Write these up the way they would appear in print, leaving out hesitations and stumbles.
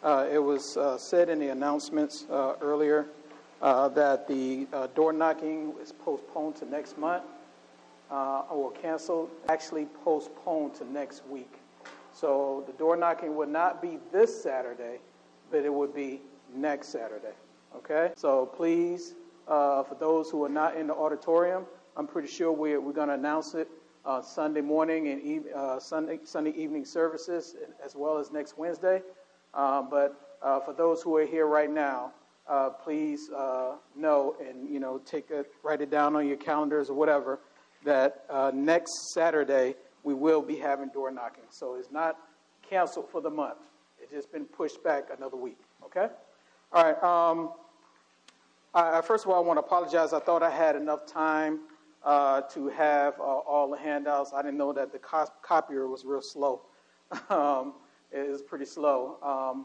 It was said in the announcements earlier that the door knocking is postponed to next month or canceled, actually postponed to next week. So the door knocking would not be this Saturday, but it would be next Saturday. Okay? So please, for those who are not in the auditorium, I'm pretty sure we're going to announce it Sunday morning and Sunday evening services, as well as next Wednesday. But for those who are here right now, please know and write it down on your calendars or whatever that next Saturday we will be having door knocking. So it's not canceled for the month; it's just been pushed back another week. Okay. All right. First of all, I want to apologize. I thought I had enough time to have all the handouts. I didn't know that the copier was real slow. It is pretty slow.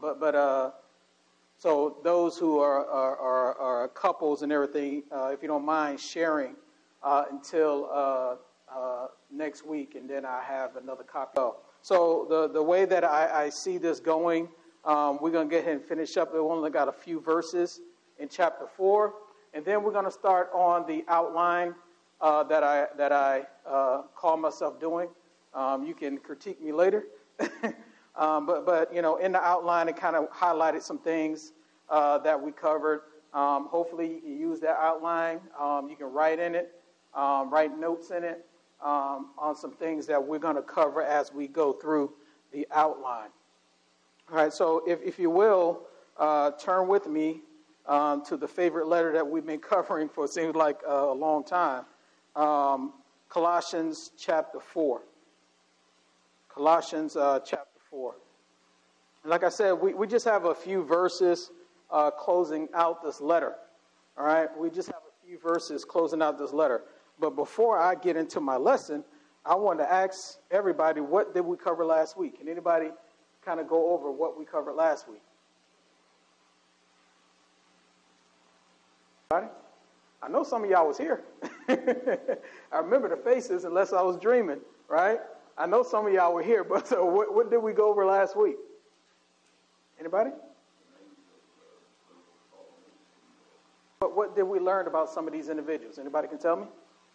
So those who are couples and everything, if you don't mind sharing until next week, and then I have another copy. So the way that I see this going, we're going to get ahead and finish up. We only got a few verses in chapter 4, and then we're going to start on the outline that I call myself doing. You can critique me later. But in the outline, it kind of highlighted some things that we covered. Hopefully, you can use that outline. You can write in it, write notes in it on some things that we're going to cover as we go through the outline. All right, so if you will, turn with me to the favorite letter that we've been covering for it seems like a long time, Colossians chapter 4. Colossians chapter 4. And like I said, we just have a few verses closing out this letter. All right, we just have a few verses closing out this letter. But before I get into my lesson, I want to ask everybody, what did we cover last week? Can anybody kind of go over what we covered last week? Anybody? I know some of y'all was here. I remember the faces unless I was dreaming, right? I know some of y'all were here, but so what did we go over last week? Anybody? But what did we learn about some of these individuals? Anybody can tell me?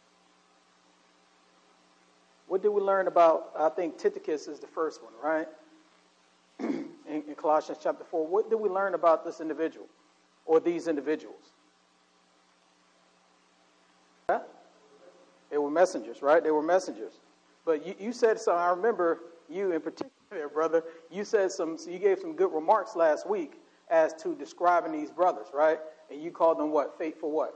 What did we learn about, I think Tychicus is the first one, right? in Colossians chapter 4. What did we learn about this individual or these individuals? Yeah? They were messengers, right? They were messengers. But you said something. I remember you in particular, brother. You gave some good remarks last week as to describing these brothers, right? And you called them what? Faithful what?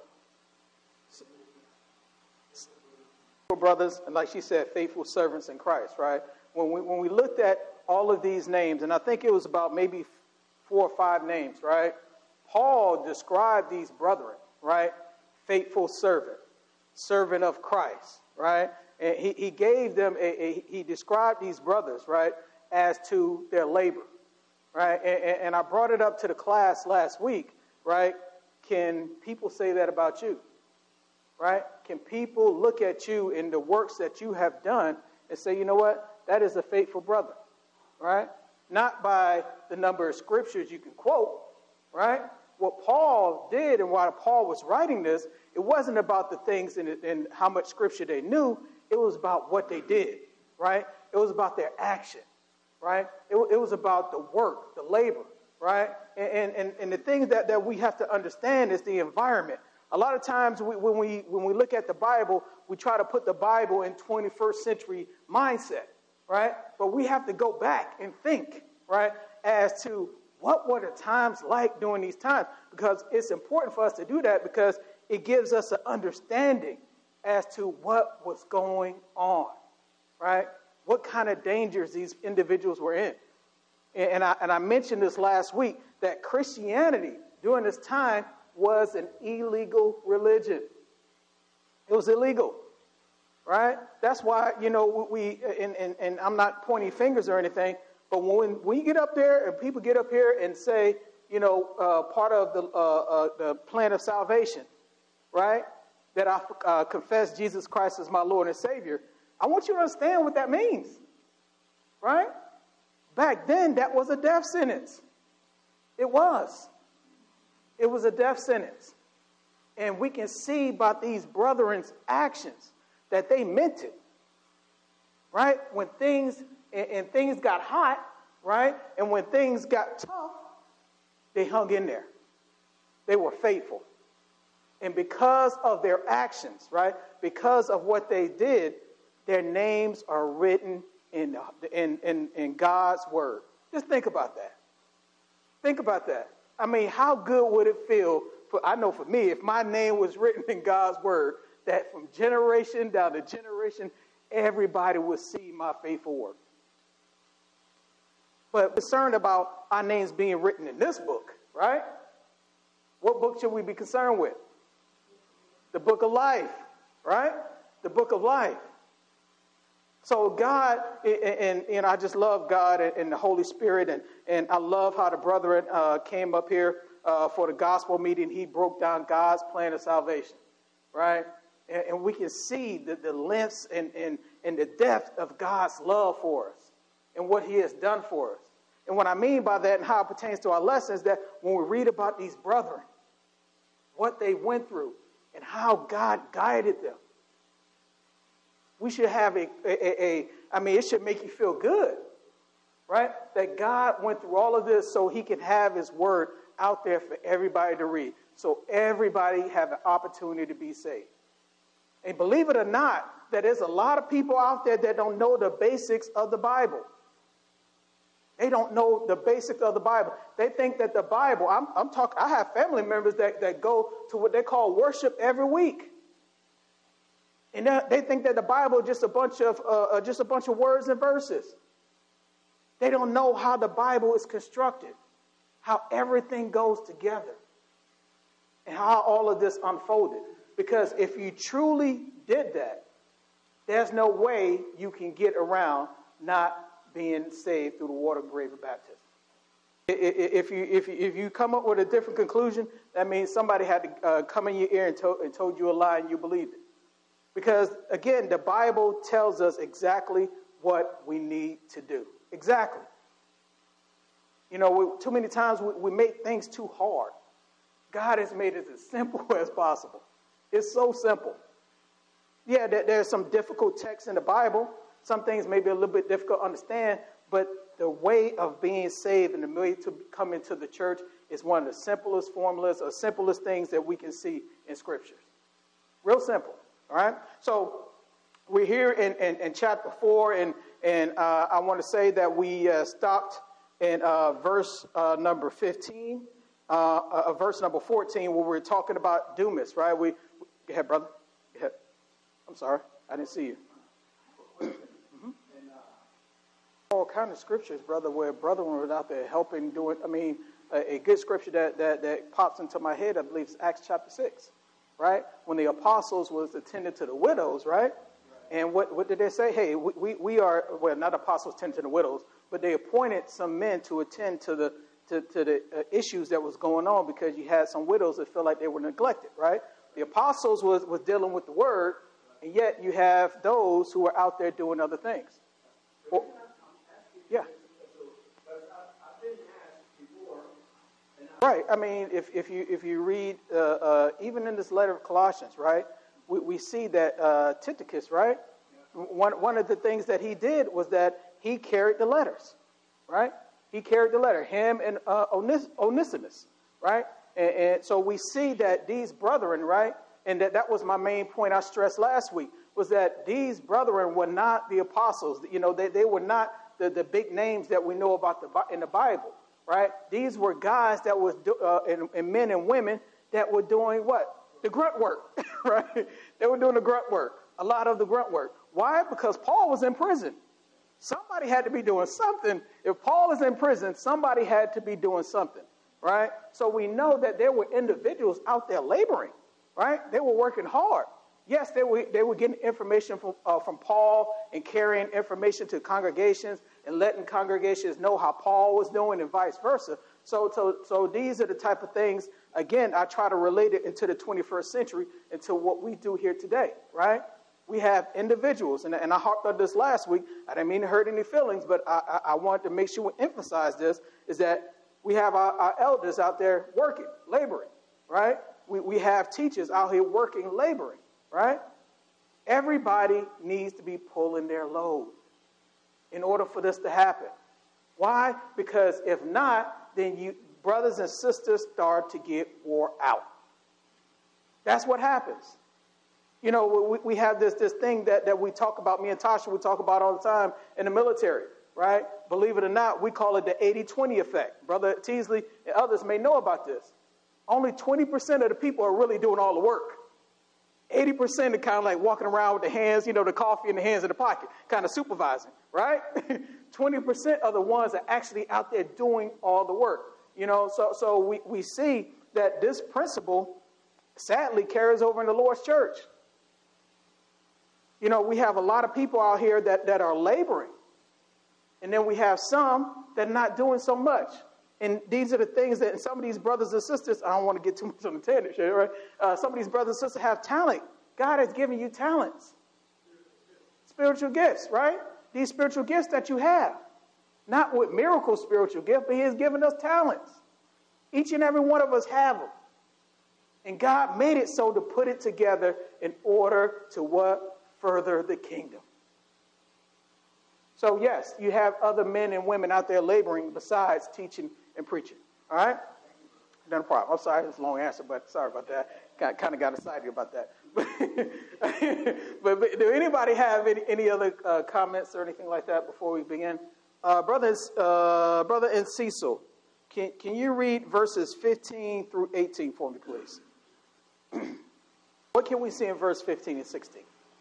Faithful brothers, and like she said, faithful servants in Christ, right? When we looked at all of these names, and I think it was about maybe 4 or 5 names, right? Paul described these brethren, right? Faithful servant, servant of Christ, right? And he gave them he described these brothers, right, as to their labor, right? And I brought it up to the class last week, right? Can people say that about you, right? Can people look at you in the works that you have done and say, you know what, that is a faithful brother, right? Not by the number of scriptures you can quote, right? What Paul did and why Paul was writing this, it wasn't about the things and how much scripture they knew. It was about what they did, right? It was about their action, right? It was about the work, the labor, right? And the thing that we have to understand is the environment. A lot of times when we look at the Bible, we try to put the Bible in 21st century mindset, right? But we have to go back and think, right, as to what were the times like during these times? Because it's important for us to do that because it gives us an understanding as to what was going on, right? What kind of dangers these individuals were in. And I mentioned this last week, that Christianity during this time was an illegal religion. It was illegal, right? That's why, and I'm not pointing fingers or anything, but when we get up there and people get up here and say, part of the plan of salvation, right? That I confess Jesus Christ as my Lord and Savior, I want you to understand what that means, right? Back then, that was a death sentence, It was. It was a death sentence. And we can see by these brethren's actions that they meant it. Right? When things got hot, right? And when things got tough, they hung in there. They were faithful. And because of their actions, right? Because of what they did, their names are written in God's word. Just think about that. Think about that. I mean, how good would it feel I know for me, if my name was written in God's word, that from generation down to generation, everybody would see my faithful work. But concerned about our names being written in this book, right? What book should we be concerned with? The book of life, right? The book of life. So God, and I just love God and the Holy Spirit, and I love how the brethren came up here for the gospel meeting. He broke down God's plan of salvation, right? And we can see the lengths and the depth of God's love for us and what he has done for us. And what I mean by that and how it pertains to our lessons, that when we read about these brethren, what they went through and how God guided them, we should have it should make you feel good, right? That God went through all of this so he could have his word out there for everybody to read, so everybody have an opportunity to be saved. And believe it or not, that there's a lot of people out there that don't know the basics of the Bible. They don't know the basics of the Bible. They think that the Bible, I have family members that go to what they call worship every week. And they think that the Bible is just a bunch of words and verses. They don't know how the Bible is constructed, how everything goes together, and how all of this unfolded. Because if you truly did that, there's no way you can get around not being saved through the water of grave baptism. If you come up with a different conclusion, that means somebody had to come in your ear and told you a lie and you believed it. Because, again, the Bible tells us exactly what we need to do. Exactly. You know, too many times we make things too hard. God has made it as simple as possible. It's so simple. Yeah, there's some difficult texts in the Bible. Some things may be a little bit difficult to understand, but the way of being saved and the way to come into the church is one of the simplest formulas or simplest things that we can see in Scriptures. Real simple. All right, so we're here in chapter 4, and I want to say that we stopped in verse number 15, verse number 14, where we're talking about Dumas, right? Go ahead, brother. Go ahead. I'm sorry, I didn't see you. Mm-hmm. All kind of scriptures, brother, where brethren were out there helping doing. I mean, a good scripture that pops into my head, I believe, is Acts chapter 6. Right? When the apostles was attending to the widows, right? And what did they say? Hey, we are, well, not apostles tending to the widows, but they appointed some men to attend to the issues that was going on, because you had some widows that felt like they were neglected, right? The apostles was dealing with the word, and yet you have those who are out there doing other things. Well, yeah. Right. I mean, if you read even in this letter of Colossians, right, we see that Tychicus, right, one of the things that he did was that he carried the letters, right? He carried the letter, him and Onesimus, right? And so we see that these brethren, right, and that was my main point I stressed last week, was that these brethren were not the apostles. You know, they were not the big names that we know about in the Bible. Right? These were guys that was and men and women that were doing what? The grunt work, right? They were doing the grunt work, a lot of the grunt work. Why? Because Paul was in prison. Somebody had to be doing something. If Paul is in prison, somebody had to be doing something, right? So we know that there were individuals out there laboring, right? They were working hard. Yes, they were getting information from Paul and carrying information to congregations and letting congregations know how Paul was doing and vice versa. So these are the type of things, again, I try to relate it into the 21st century, into what we do here today, right? We have individuals, and I harped on this last week. I didn't mean to hurt any feelings, but I wanted to make sure we emphasize this, is that We have our elders out there working, laboring, right? We have teachers out here working, laboring, right? Everybody needs to be pulling their load in order for this to happen. Why? Because if not, then you brothers and sisters start to get wore out. That's what happens. You know, we have this thing that we talk about, me and Tasha, we talk about all the time in the military, right? Believe it or not, we call it the 80-20 effect. Brother Teasley and others may know about this. Only 20% of the people are really doing all the work. 80% are kind of like walking around with the hands, you know, the coffee in the hands in the pocket, kind of supervising, right? 20% are the ones that are actually out there doing all the work. You know, so we see that this principle sadly carries over in the Lord's church. You know, we have a lot of people out here that are laboring. And then we have some that are not doing so much. And these are the things that some of these brothers and sisters, I don't want to get too much on the tangent here, right? Some of these brothers and sisters have talent. God has given you talents. Spiritual gifts, right? These spiritual gifts that you have. Not with miracle spiritual gift, but he has given us talents. Each and every one of us have them. And God made it so to put it together in order to what? Further the kingdom. So yes, you have other men and women out there laboring besides teaching and preaching. All right? No problem. I'm sorry, it's a long answer, but sorry about that. Kind of got excited about that. but do anybody have any other comments or anything like that before we begin? Brother and Cecil, can you read verses 15 through 18 for me, please? What can we see in verse 15 and 16?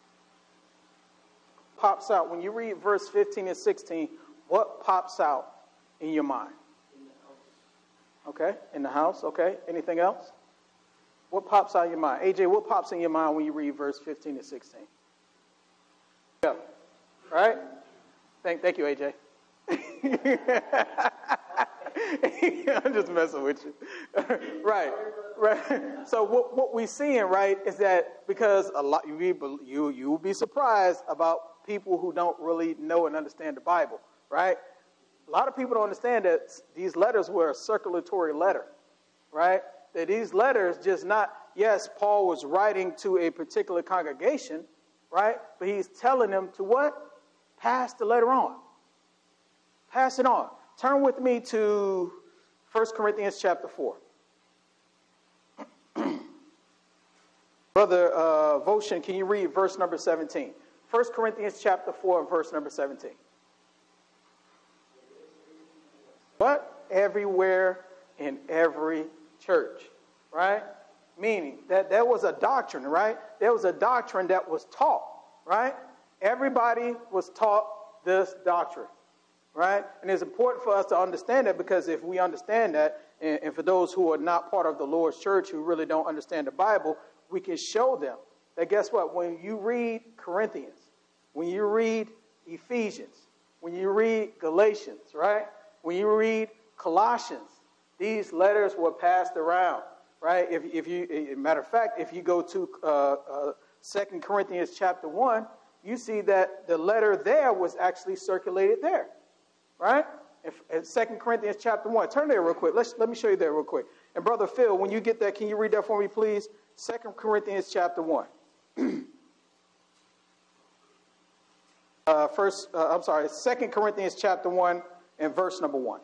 Pops out when you read verse 15 and 16. What pops out in your mind? Okay, in the house. Okay, anything else? What pops out in your mind? AJ, what pops in your mind when you read verse 15 and 16? Yeah, right? Thank you, AJ. I'm just messing with you. Right. So what we're seeing, right, is that because a lot you will be surprised about people who don't really know and understand the Bible, right? A lot of people don't understand that these letters were a circulatory letter, right? That these letters just not, yes, Paul was writing to a particular congregation, right? But he's telling them to what? Pass the letter on. Pass it on. Turn with me to 1 Corinthians chapter 4. Brother Voshan, can you read verse number 17? 1 Corinthians chapter 4, verse number 17. But everywhere in every church, right? Meaning that there was a doctrine, right? There was a doctrine that was taught, right? Everybody was taught this doctrine, right? And it's important for us to understand that, because if we understand that, and for those who are not part of the Lord's church who really don't understand the Bible, we can show them that, guess what? When you read Corinthians, when you read Ephesians, when you read Galatians, right? When you read Colossians, these letters were passed around, right? If you, matter of fact, if you go to 2 Corinthians chapter 1, you see that the letter there was actually circulated there, right? In 2 Corinthians chapter 1. Turn there real quick. Let me show you there real quick. And Brother Phil, when you get that, can you read that for me, please? 2 Corinthians chapter 1. 2 Corinthians chapter 1 and verse number 1.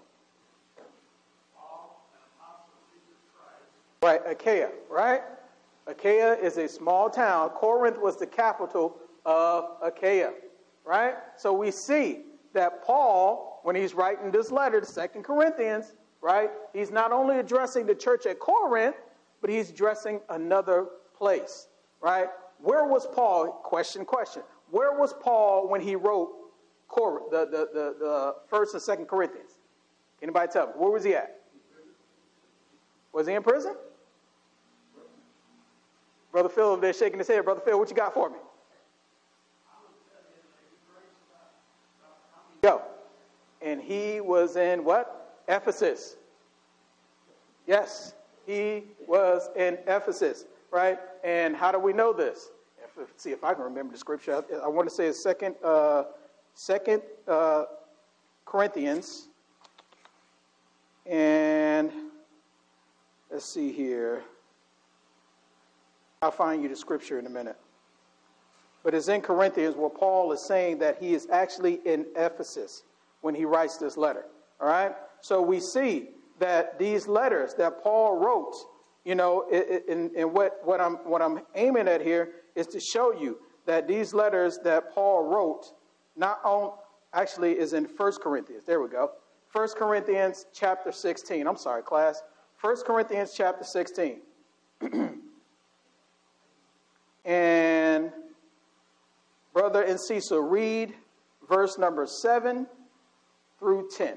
Right, Achaia, right? Achaia is a small town. Corinth was the capital of Achaia, right? So we see that Paul, when he's writing this letter to 2 Corinthians, right, he's not only addressing the church at Corinth, but he's addressing another place, right? Where was Paul? Question. Where was Paul when he wrote the 1st and 2nd Corinthians? Anybody tell me? Where was he at? Was he in prison? Brother Phil, they're shaking his head. Brother Phil, what you got for me? Go. And he was in what? Ephesus. Yes, he was in Ephesus, right? And how do we know this? See if I can remember the scripture. I want to say it's 2 Corinthians And let's see here. I'll find you the scripture in a minute. But it's in Corinthians where Paul is saying that he is actually in Ephesus when he writes this letter. All right? So we see that these letters that Paul wrote, you know, and what I'm aiming at here is to show you that these letters that Paul wrote actually is in 1 Corinthians. There we go. 1 Corinthians chapter 16. I'm sorry, class. 1 Corinthians chapter 16. And Brother and Cecil, read verse number 7 through 10.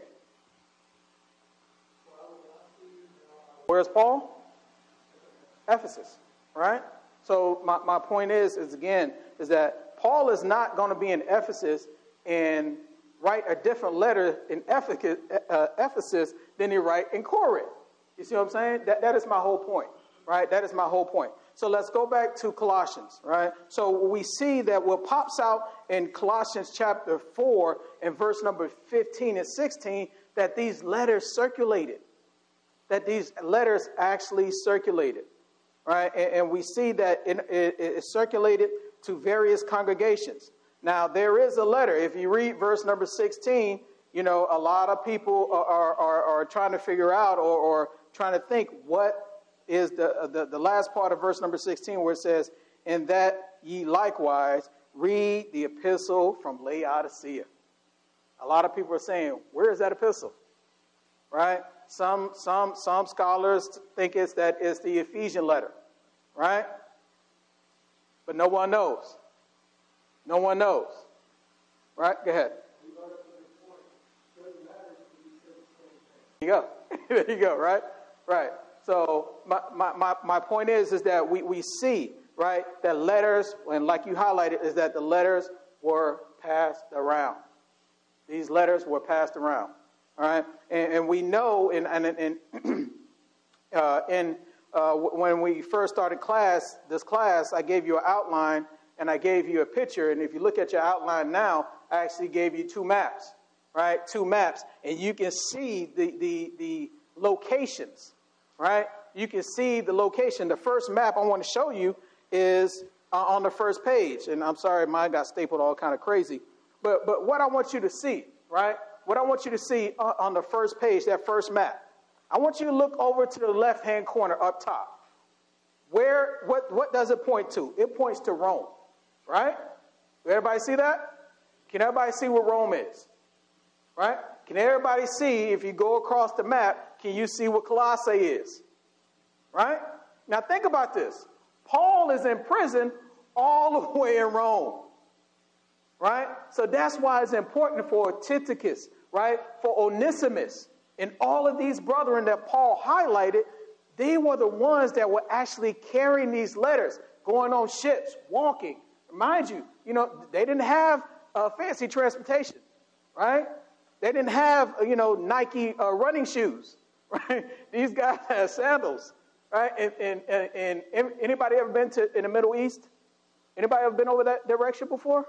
Where's Paul? Ephesus, right? So my point is that Paul is not going to be in Ephesus and write a different letter in Ephesus than he write in Corinth. You see what I'm saying? That is my whole point, right? That is my whole point. So let's go back to Colossians, right? So we see that what pops out in Colossians chapter 4 and verse number 15 and 16, that these letters circulated, that these letters actually circulated, right? And we see that it circulated to various congregations. Now, there is a letter. If you read verse number 16, you know, a lot of people are trying to figure out or trying to think what is the last part of verse number 16 where it says, "And that ye likewise read the epistle from Laodicea." A lot of people are saying, where is that epistle? Right? Some scholars think it's the Ephesian letter, right? But no one knows. No one knows. Right? Go ahead. There you go. There you go, right? Right. So my point is that we see, right, that letters, and like you highlighted, is that the letters were passed around. These letters were passed around. All right? And we know when we first started this class, I gave you an outline and I gave you a picture. And if you look at your outline now, I actually gave you two maps, right? Two maps. And you can see the locations, right? You can see the location. The first map I want to show you is on the first page. And I'm sorry, mine got stapled all kind of crazy. But what I want you to see, right? What I want you to see on the first page, that first map, I want you to look over to the left-hand corner up top. What does it point to? It points to Rome, right? Everybody see that? Can everybody see where Rome is? Right? Can everybody see, if you go across the map, can you see what Colossae is? Right? Now think about this. Paul is in prison all the way in Rome. Right? So that's why it's important for Tychicus, right? For Onesimus and all of these brethren that Paul highlighted, they were the ones that were actually carrying these letters, going on ships, walking. Mind you, they didn't have fancy transportation, right? They didn't have, Nike running shoes, right? These guys had sandals, right? And anybody ever been in the Middle East? Anybody ever been over that direction before?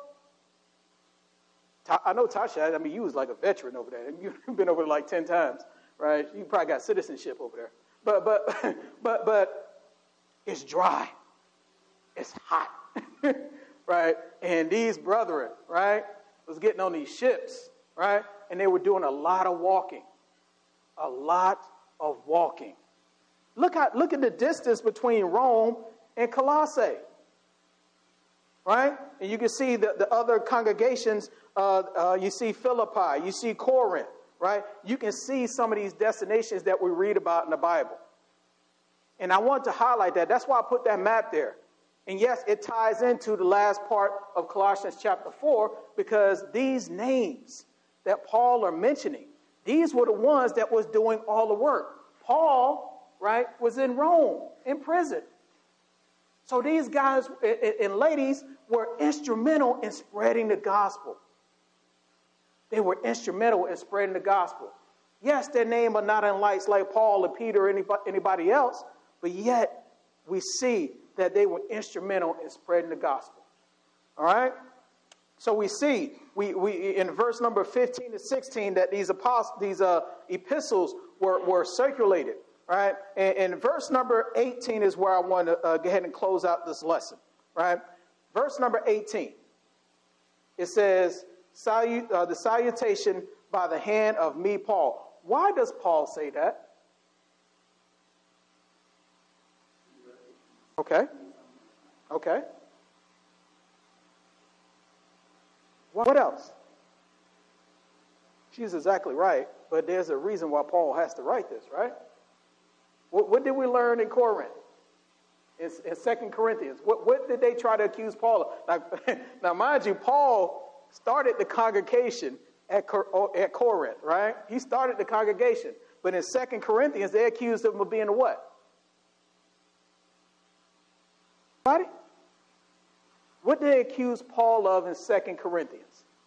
I know Tasha, you was like a veteran over there. You've been over there like 10 times, right? You probably got citizenship over there. But it's dry. It's hot, right? And these brethren, right, was getting on these ships, right? And they were doing a lot of walking. A lot of walking. Look at the distance between Rome and Colossae. Right? And you can see the other congregations. You see Philippi. You see Corinth. Right? You can see some of these destinations that we read about in the Bible. And I want to highlight that. That's why I put that map there. And yes, it ties into the last part of Colossians chapter 4, because these names that Paul are mentioning, these were the ones that was doing all the work. Paul, right, was in Rome, in prison. So these guys and ladies were instrumental in spreading the gospel. They were instrumental in spreading the gospel. Yes, their name are not in lights like Paul or Peter or anybody else, but yet we see that they were instrumental in spreading the gospel. All right? So we see we in verse number 15 to 16 that these epistles were circulated, right? And verse number 18 is where I want to go ahead and close out this lesson, right? Verse number 18, it says, the salutation by the hand of me, Paul. Why does Paul say that? Okay. What else? She's exactly right, but there's a reason why Paul has to write this, right? What did we learn in Corinth? In 2 Corinthians. What did they try to accuse Paul of? Now, mind you, Paul started the congregation at Corinth, right? He started the congregation. But in 2 Corinthians, they accused him of being a what? Anybody? What did they accuse Paul of in 2 Corinthians?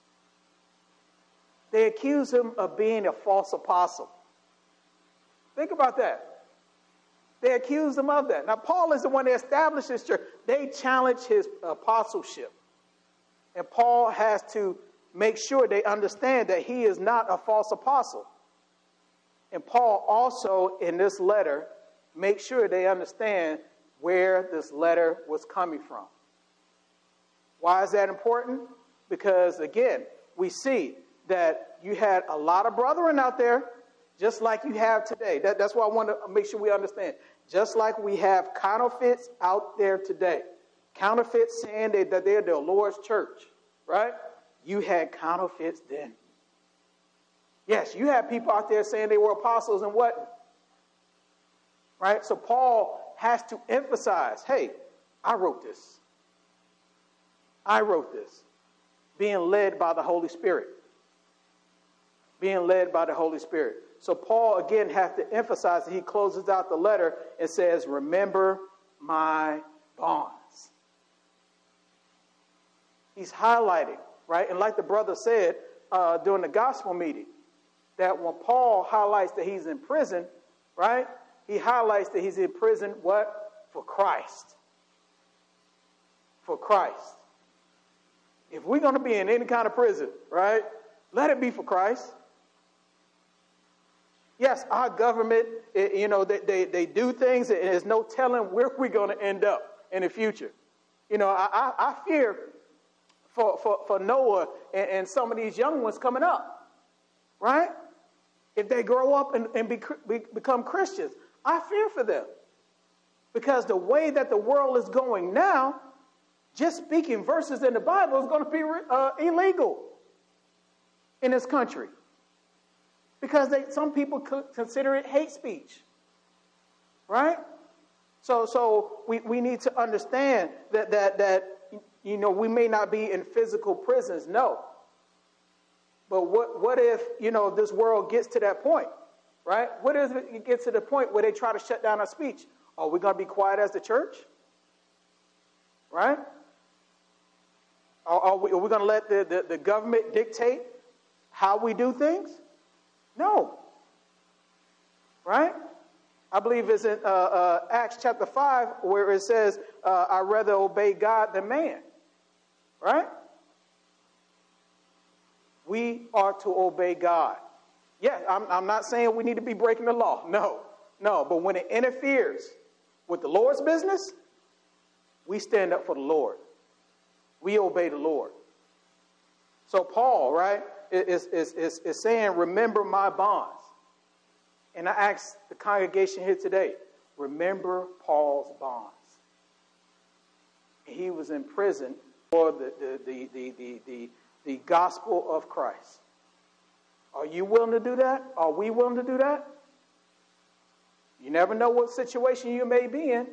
They accused him of being a false apostle. Think about that. They accused him of that. Now, Paul is the one that established this church. They challenged his apostleship. And Paul has to make sure they understand that he is not a false apostle. And Paul also, in this letter, makes sure they understand where this letter was coming from. Why is that important? Because, again, we see that you had a lot of brethren out there, just like you have today. That's why I want to make sure we understand. Just like we have counterfeits out there today. Counterfeits saying that they're the Lord's church, right? You had counterfeits then. Yes, you had people out there saying they were apostles and what? Right? So Paul has to emphasize, hey, I wrote this. Being led by the Holy Spirit. So Paul, again, has to emphasize that he closes out the letter and says, remember my bonds. He's highlighting, right? And like the brother said during the gospel meeting, that when Paul highlights that he's in prison, right? He highlights that he's in prison, what? For Christ. For Christ. If we're going to be in any kind of prison, right? Let it be for Christ. Yes, our government, they do things, and there's no telling where we're going to end up in the future. I fear for Noah and some of these young ones coming up, right? If they grow up and become Christians, I fear for them. Because the way that the world is going now, just speaking verses in the Bible is going to be illegal in this country. Because some people consider it hate speech. Right? So we need to understand that we may not be in physical prisons, no. But what if, this world gets to that point, right? What if it gets to the point where they try to shut down our speech? Are we going to be quiet as the church? Right? Are we going to let the government dictate how we do things? No. Right? I believe it's in Acts chapter 5 where it says, I'd rather obey God than man. Right? We are to obey God. Yeah, I'm not saying we need to be breaking the law. No. But when it interferes with the Lord's business, we stand up for the Lord. We obey the Lord. So Paul, right, is saying, remember my bonds. And I ask the congregation here today, remember Paul's bonds. He was in prison for the gospel of Christ. Are you willing to do that? Are we willing to do that? You never know what situation you may be in.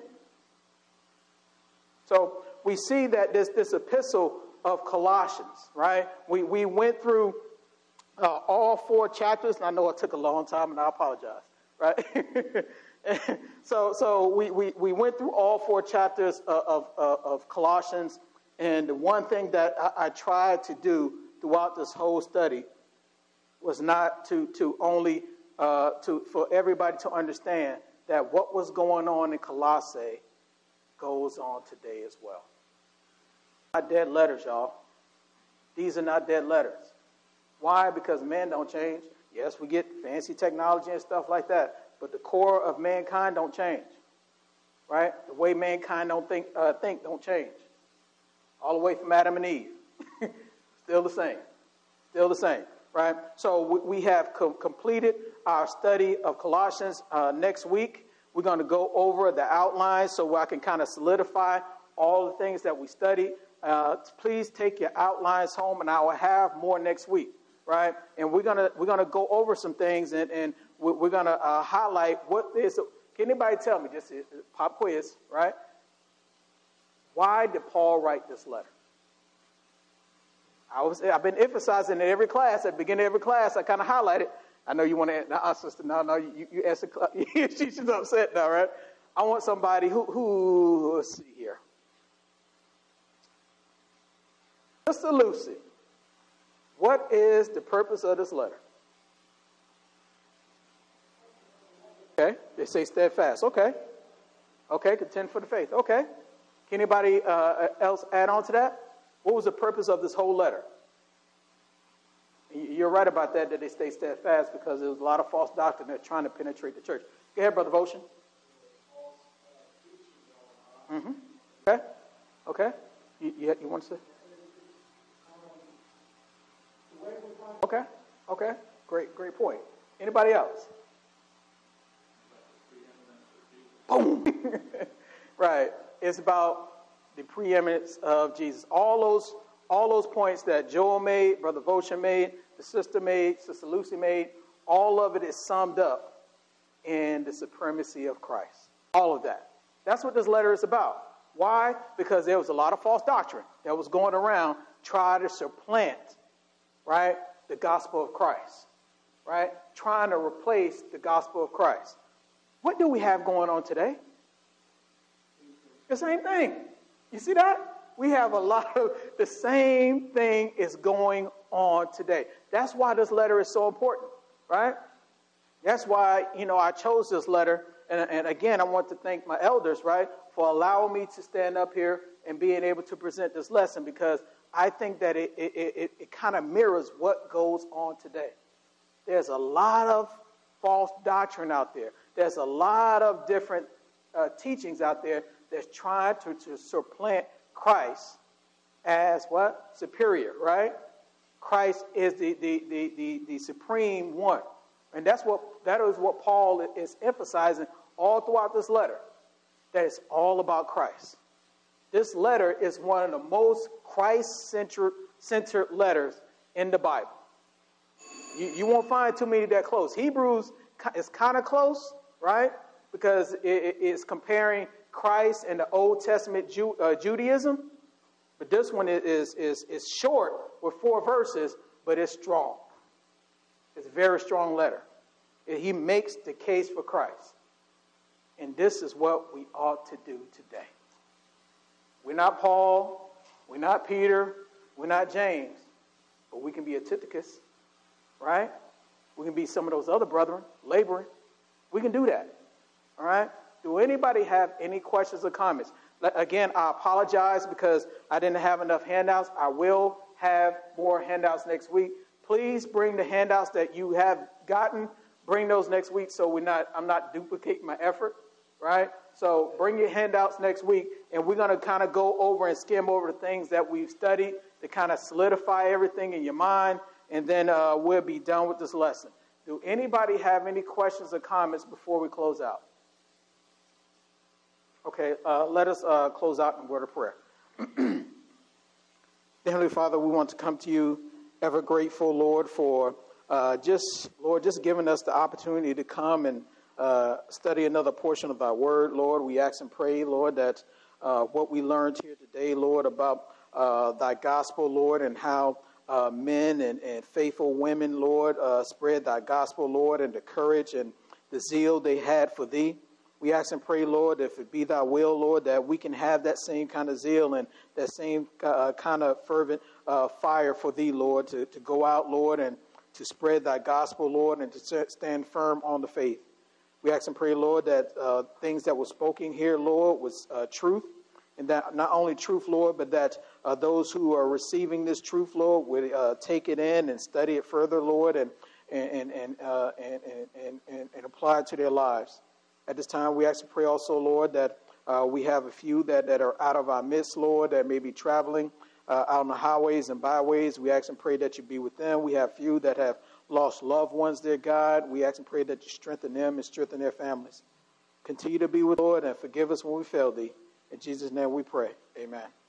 So we see that this epistle of Colossians, right? We went through all 4 chapters, and I know it took a long time, and I apologize, right? So we went through all 4 chapters of Colossians, and the one thing that I tried to do throughout this whole study was not to only for everybody to understand that what was going on in Colossae goes on today as well. Not dead letters, y'all. These are not dead letters. Why? Because men don't change. Yes, we get fancy technology and stuff like that, but the core of mankind don't change, right? The way mankind don't think don't change. All the way from Adam and Eve. Still the same. Still the same, right? So we have completed our study of Colossians. Next week, we're going to go over the outlines so I can kind of solidify all the things that we studied. Please take your outlines home, and I will have more next week, right? And we're gonna go over some things, and we're gonna highlight what is. Can anybody tell me? Just pop quiz, right? Why did Paul write this letter? I've been emphasizing in every class. At the beginning of every class, I kind of highlighted. I know you want to answer, sister. No, you asked the she's upset now, right? I want somebody who let's see here. Sister Lucy, what is the purpose of this letter? Okay, they say steadfast. Okay, contend for the faith. Okay, can anybody else add on to that? What was the purpose of this whole letter? You're right about that they stay steadfast because there was a lot of false doctrine that's trying to penetrate the church. Go ahead, Brother Votion. Mm-hmm. Okay. You want to say? Okay. Great point. Anybody else? Boom. Right. It's about the preeminence of Jesus. All those points that Joel made, Brother Votion made, the sister made, Sister Lucy made, all of it is summed up in the supremacy of Christ. All of that. That's what this letter is about. Why? Because there was a lot of false doctrine that was going around trying to supplant, right, the gospel of Christ, right? Trying to replace the gospel of Christ. What do we have going on today? The same thing. You see that? We have a lot of the same thing is going on today. That's why this letter is so important, right? That's why, I chose this letter. And again, I want to thank my elders, right, for allowing me to stand up here and being able to present this lesson, because I think that it kind of mirrors what goes on today. There's a lot of false doctrine out there. There's a lot of different teachings out there that's trying to supplant Christ as what? Superior, right? Christ is the supreme one. And that is what Paul is emphasizing all throughout this letter. That it's all about Christ. This letter is one of the most Christ-centered letters in the Bible. You won't find too many that close. Hebrews is kind of close, right? Because it is comparing Christ and the Old Testament Judaism. But this one is short with 4 verses, but it's strong. It's a very strong letter. He makes the case for Christ. And this is what we ought to do today. We're not Paul. We're not Peter. We're not James. But we can be a Tychicus, right? We can be some of those other brethren, laboring. We can do that, all right? Do anybody have any questions or comments? Again, I apologize because I didn't have enough handouts. I will have more handouts next week. Please bring the handouts that you have gotten. Bring those next week so I'm not duplicating my effort, right? So bring your handouts next week, and we're going to kind of go over and skim over the things that we've studied to kind of solidify everything in your mind, and then we'll be done with this lesson. Do anybody have any questions or comments before we close out? Okay, let us close out in a word of prayer. Heavenly Father, we want to come to you ever grateful, Lord, for just giving us the opportunity to come and study another portion of thy word, Lord. We ask and pray, Lord, that what we learned here today, Lord, about thy gospel, Lord, and how men and faithful women, Lord, spread thy gospel, Lord, and the courage and the zeal they had for thee. We ask and pray, Lord, if it be thy will, Lord, that we can have that same kind of zeal and that same kind of fervent fire for thee, Lord, to go out, Lord, and to spread thy gospel, Lord, and to stand firm on the faith. We ask and pray, Lord, that things that were spoken here, Lord, was truth, and that not only truth, Lord, but that those who are receiving this truth, Lord, would take it in and study it further, Lord, and apply it to their lives. At this time, we ask to pray also, Lord, that we have a few that are out of our midst, Lord, that may be traveling out on the highways and byways. We ask and pray that you be with them. We have few that have lost loved ones, dear God. We ask and pray that you strengthen them and strengthen their families. Continue to be with Lord and forgive us when we fail thee. In Jesus' name we pray. Amen.